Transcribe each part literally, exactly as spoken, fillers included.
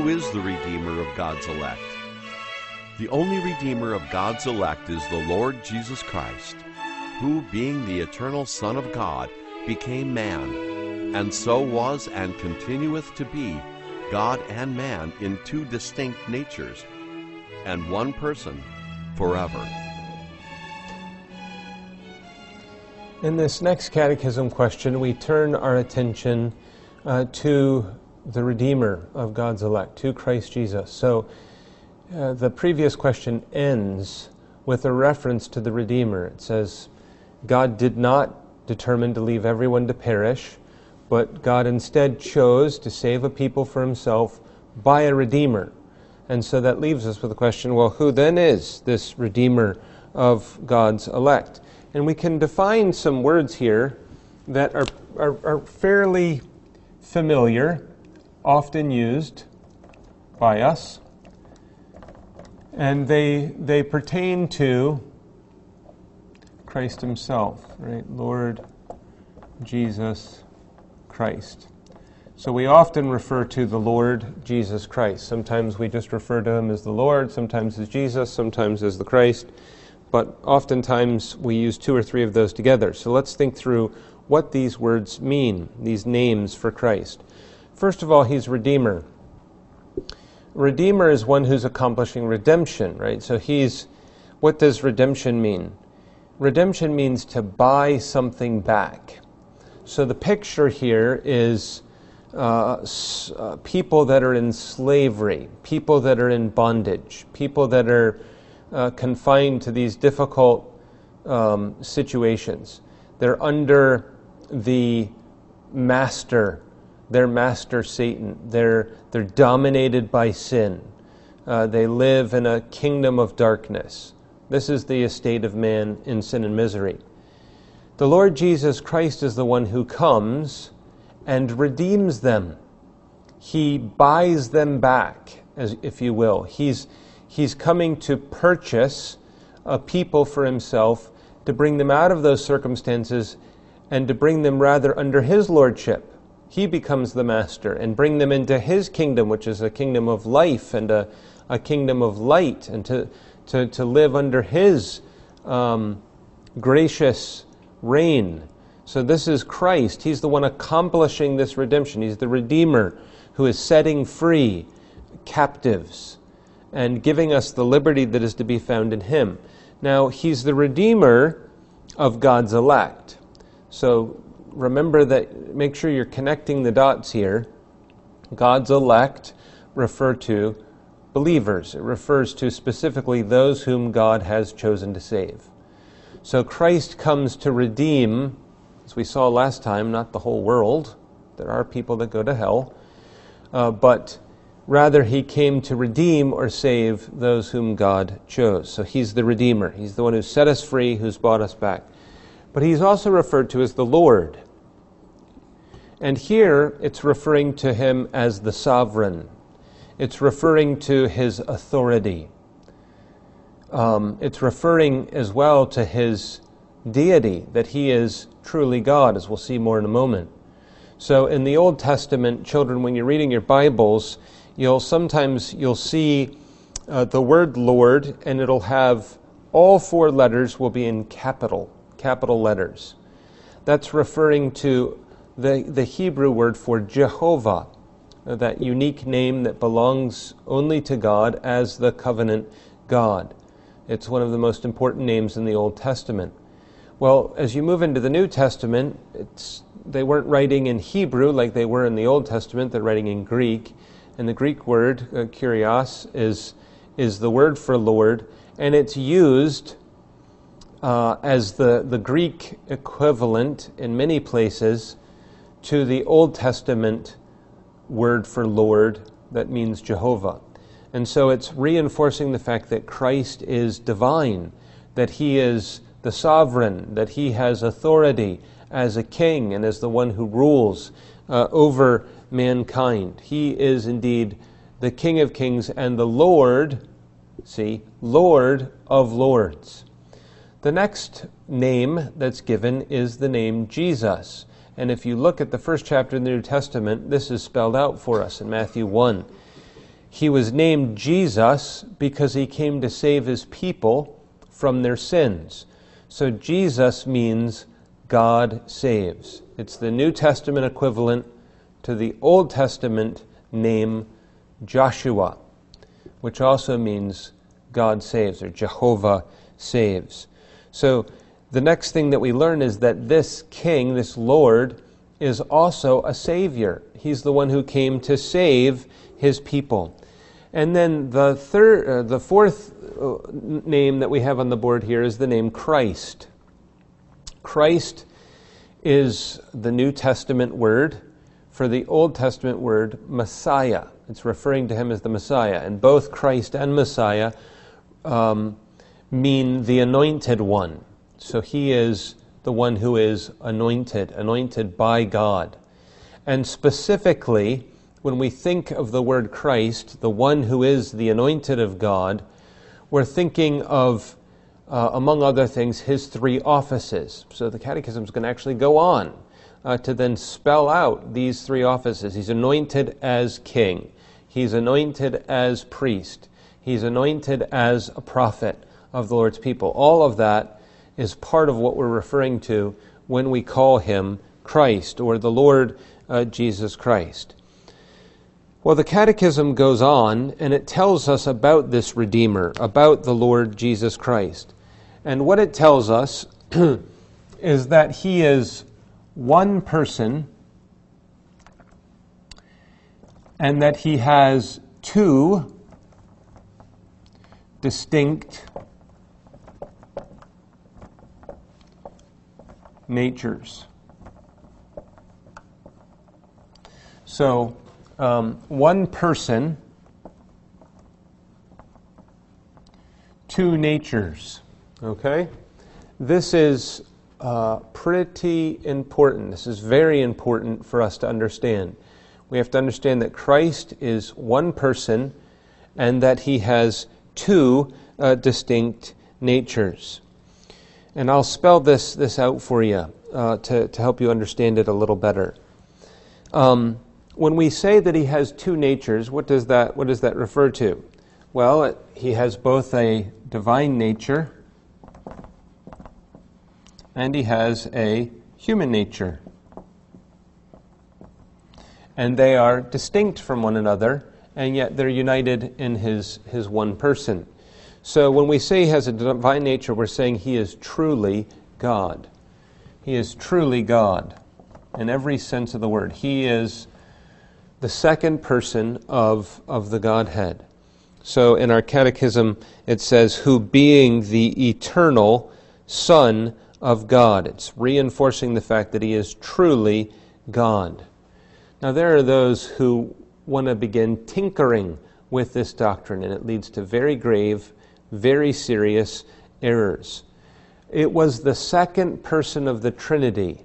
is the Redeemer of God's elect? The only Redeemer of God's elect is the Lord Jesus Christ, who, being the eternal Son of God, became man, and so was and continueth to be God and man in two distinct natures, and one person forever. In this next catechism question, we turn our attention uh, to the Redeemer of God's elect, to Christ Jesus. So uh, the previous question ends with a reference to the Redeemer. It says, God did not determine to leave everyone to perish, but God instead chose to save a people for himself by a Redeemer. And so that leaves us with the question, well, who then is this Redeemer of God's elect? And we can define some words here that are, are, are fairly familiar, often used by us, and they they pertain to Christ himself, right? Lord Jesus Christ. So we often refer to the Lord Jesus Christ. Sometimes we just refer to him as the Lord, sometimes as Jesus, sometimes as the Christ, but oftentimes we use two or three of those together. So let's think through what these words mean, these names for Christ. First of all, he's Redeemer. Redeemer is one who's accomplishing redemption, right? So he's, what does redemption mean? Redemption means to buy something back. So the picture here is uh, uh, people that are in slavery, people that are in bondage, people that are uh, confined to these difficult um, situations. They're under the master, their master Satan. They're, they're dominated by sin. Uh, they live in a kingdom of darkness. This is the estate of man in sin and misery. The Lord Jesus Christ is the one who comes and redeems them. He buys them back, as if you will. He's, he's coming to purchase a people for himself, to bring them out of those circumstances and to bring them rather under his lordship. He becomes the master and bring them into his kingdom, which is a kingdom of life and a, a kingdom of light, and to, to, to live under his um, gracious reign. So this is Christ. He's the one accomplishing this redemption. He's the Redeemer who is setting free captives and giving us the liberty that is to be found in him. Now, he's the Redeemer of God's elect. So remember that, make sure you're connecting the dots here. God's elect refer to believers. It refers to specifically those whom God has chosen to save. So Christ comes to redeem, as we saw last time, not the whole world. There are people that go to hell. Uh, but rather he came to redeem or save those whom God chose. So he's the Redeemer. He's the one who set us free, who's bought us back. But he's also referred to as the Lord. And here it's referring to him as the sovereign. It's referring to his authority. Um, it's referring as well to his deity, that he is truly God, as we'll see more in a moment. So in the Old Testament, children, when you're reading your Bibles, you'll sometimes you'll see uh, the word Lord, and it'll have all four letters will be in capital, capital letters. That's referring to the, the Hebrew word for Jehovah, that unique name that belongs only to God as the covenant God. It's one of the most important names in the Old Testament. Well, as you move into the New Testament, it's, they weren't writing in Hebrew like they were in the Old Testament. They're writing in Greek. And the Greek word, uh, kurios, is, is the word for Lord. And it's used uh, as the, the Greek equivalent in many places to the Old Testament word for Lord that means Jehovah. And so it's reinforcing the fact that Christ is divine, that he is the sovereign, that he has authority as a king and as the one who rules uh, over mankind. He is indeed the King of Kings and the Lord, see, Lord of Lords. The next name that's given is the name Jesus. And if you look at the first chapter in the New Testament, this is spelled out for us in Matthew one. He was named Jesus because he came to save his people from their sins. So Jesus means God saves. It's the New Testament equivalent to the Old Testament name Joshua, which also means God saves, or Jehovah saves. So the next thing that we learn is that this king, this Lord, is also a savior. He's the one who came to save his people. And then the third, uh, the fourth uh, name that we have on the board here is the name Christ. Christ is the New Testament word for the Old Testament word Messiah. It's referring to him as the Messiah. And both Christ and Messiah um, mean the anointed one. So he is the one who is anointed, anointed by God. And specifically, when we think of the word Christ, the one who is the anointed of God, we're thinking of, uh, among other things, his three offices. So the Catechism is going to actually go on uh, to then spell out these three offices. He's anointed as king. He's anointed as priest. He's anointed as a prophet of the Lord's people. All of that is part of what we're referring to when we call him Christ, or the Lord uh, Jesus Christ. Well, the Catechism goes on, and it tells us about this Redeemer, about the Lord Jesus Christ. And what it tells us is that he is one person, and that he has two distinct natures. So, um, one person, two natures. Okay? This is uh, pretty important. This is very important for us to understand. We have to understand that Christ is one person and that he has two uh, distinct natures. And I'll spell this this out for you uh, to, to help you understand it a little better. Um, when we say that he has two natures, what does that what does that refer to? Well, it, he has both a divine nature and he has a human nature. And they are distinct from one another, and yet they're united in his, his one person. So when we say he has a divine nature, we're saying he is truly God. He is truly God in every sense of the word. He is the second person of, of the Godhead. So in our catechism it says, who being the eternal Son of God. It's reinforcing the fact that he is truly God. Now there are those who want to begin tinkering with this doctrine, and it leads to very grave, very serious errors. It was the second person of the Trinity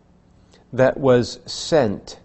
that was sent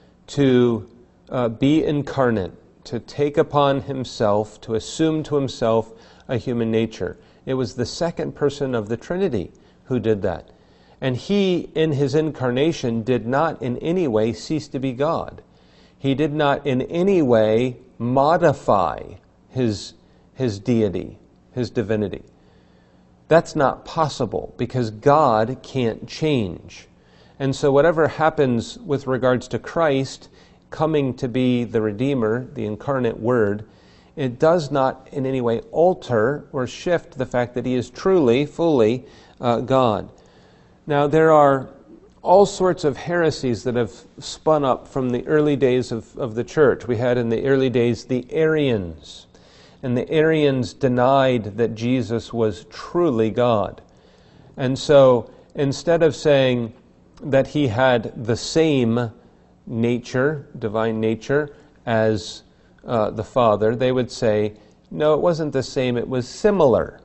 to uh, be incarnate, to take upon himself, to assume to himself a human nature. It was the second person of the Trinity who did that. And he, in his incarnation, did not in any way cease to be God. He did not in any way modify his, his deity, his divinity. That's not possible because God can't change. And so whatever happens with regards to Christ coming to be the Redeemer, the incarnate Word, it does not in any way alter or shift the fact that he is truly, fully uh, God. Now, there are all sorts of heresies that have spun up from the early days of, of the church. We had in the early days the Arians, and the Arians denied that Jesus was truly God. And so, instead of saying that he had the same nature, divine nature, as uh, the Father, they would say, no, it wasn't the same, it was similar.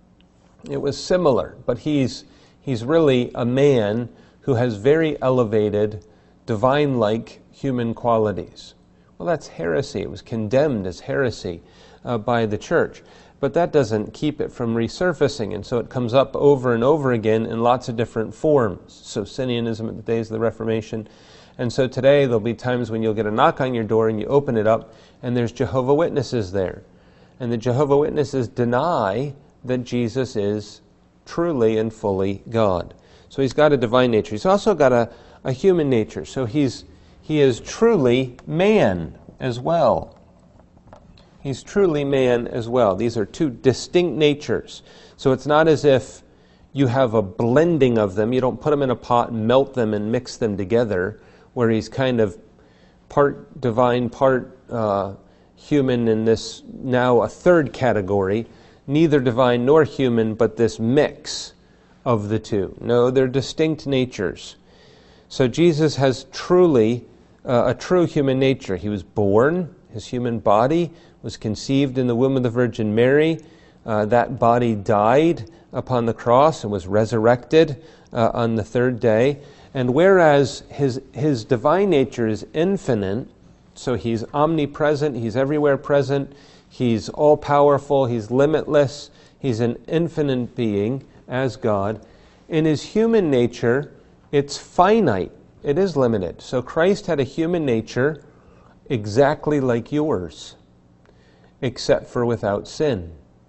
It was similar, but he's He's really a man who has very elevated, divine-like human qualities. Well, that's heresy. It was condemned as heresy uh, by the church. but that doesn't keep it from resurfacing, and so it comes up over and over again in lots of different forms. Socinianism at the days of the Reformation. And so today there'll be times when you'll get a knock on your door and you open it up and there's Jehovah Witnesses there. And the Jehovah Witnesses deny that Jesus is truly and fully God. So he's got a divine nature. He's also got a, a human nature. So he's he is truly man as well. He's truly man as well. These are two distinct natures. So it's not as if you have a blending of them. You don't put them in a pot and melt them and mix them together, where he's kind of part divine, part uh, human in this now a third category, neither divine nor human, but this mix of the two. No, they're distinct natures. So Jesus has truly uh, a true human nature. He was born, his human body was conceived in the womb of the Virgin Mary. Uh, that body died upon the cross and was resurrected uh, on the third day. And whereas his his divine nature is infinite, so he's omnipresent, he's everywhere present, he's all-powerful, he's limitless, he's an infinite being as God. In his human nature, it's finite, it is limited. So Christ had a human nature exactly like yours, except for without sin.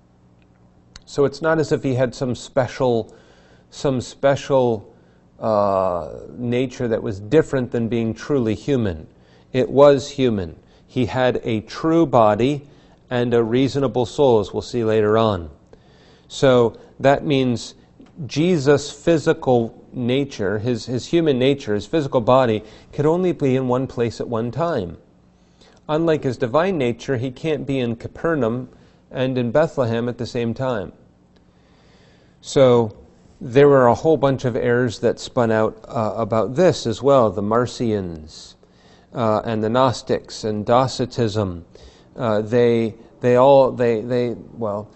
So it's not as if he had some special, some special uh, nature that was different than being truly human. It was human. He had a true body and a reasonable soul, as we'll see later on. So that means Jesus' physical nature, his, his human nature, his physical body, could only be in one place at one time. Unlike his divine nature, he can't be in Capernaum and in Bethlehem at the same time. So there were a whole bunch of errors that spun out uh, about this as well. The Marcions uh, and the Gnostics and Docetism. Uh, they they all they they well,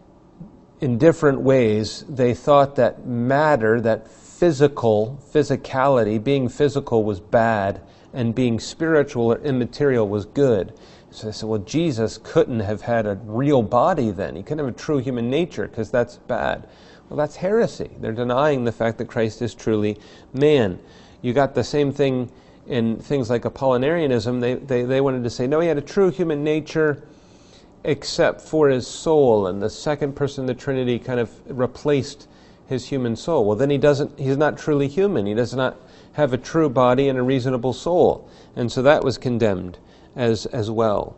in different ways, they thought that matter, that physical physicality, being physical was bad, and being spiritual or immaterial was good. So they said, well, Jesus couldn't have had a real body then. He couldn't have a true human nature because that's bad. Well, that's heresy. They're denying the fact that Christ is truly man. You got the same thing in things like Apollinarianism. They, they, they wanted to say, no, he had a true human nature except for his soul, and the second person of the Trinity kind of replaced his human soul. Well, then he doesn't, he's not truly human. He does not have a true body and a reasonable soul. And so that was condemned as, as well.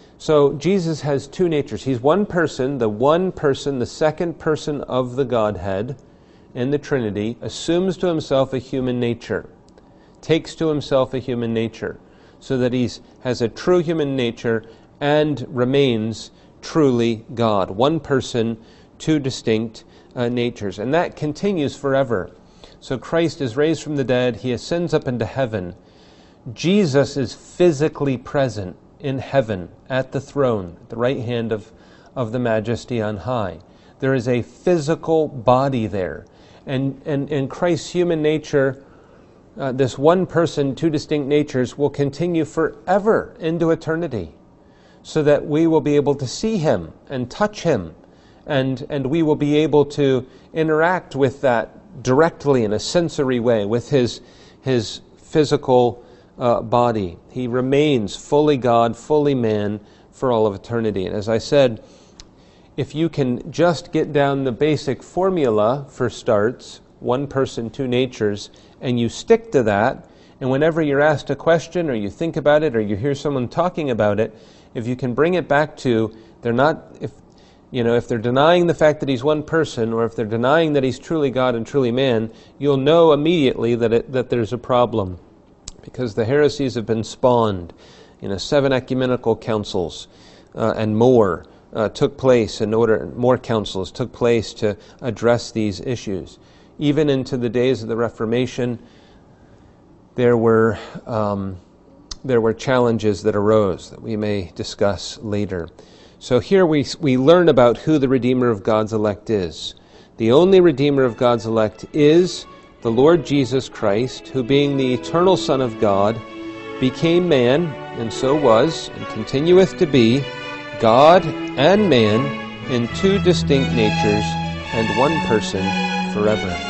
So Jesus has two natures. He's one person, the one person, the second person of the Godhead in the Trinity, assumes to himself a human nature, takes to himself a human nature, so that he has a true human nature and remains truly God. One person, two distinct uh, natures. And that continues forever. So Christ is raised from the dead. He ascends up into heaven. Jesus is physically present in heaven at the throne, at the right hand of, of the Majesty on high. There is a physical body there. And, and, and Christ's human nature, uh, this one person, two distinct natures, will continue forever into eternity, so that we will be able to see him and touch him, and, and we will be able to interact with that directly in a sensory way with his, his physical uh, body. He remains fully God, fully man for all of eternity. And as I said, if you can just get down the basic formula for starts, one person, two natures, and you stick to that, and whenever you're asked a question or you think about it or you hear someone talking about it, if you can bring it back to, they're not, if you know, if they're denying the fact that he's one person, or if they're denying that he's truly God and truly man, you'll know immediately that it, that there's a problem, because the heresies have been spawned. You know, seven ecumenical councils uh, and more uh, took place in order, more councils took place to address these issues. Even into the days of the Reformation, there were um, there were challenges that arose that we may discuss later. So here we we learn about who the Redeemer of God's elect is. The only Redeemer of God's elect is the Lord Jesus Christ, who being the eternal Son of God, became man, and so was, and continueth to be, God and man, in two distinct natures and one person forever.